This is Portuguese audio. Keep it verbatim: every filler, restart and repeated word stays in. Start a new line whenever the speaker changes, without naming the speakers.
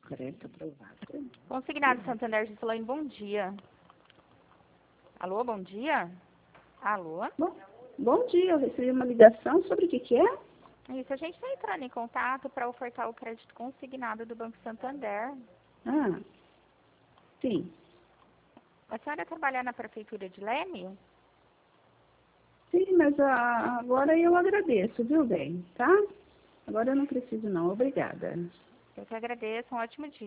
Crédito aprovado.
Consignado Santander, Gislaine, bom dia. Alô, bom dia? Alô?
Bom, bom dia, eu recebi uma ligação sobre o que que é?
Isso, a gente está entrando em contato para ofertar o crédito consignado do Banco Santander.
Ah, sim.
A senhora trabalha na Prefeitura de Leme?
Sim, mas ah, agora eu agradeço, viu, bem, tá? Agora eu não preciso não, obrigada.
Eu que agradeço, um ótimo dia.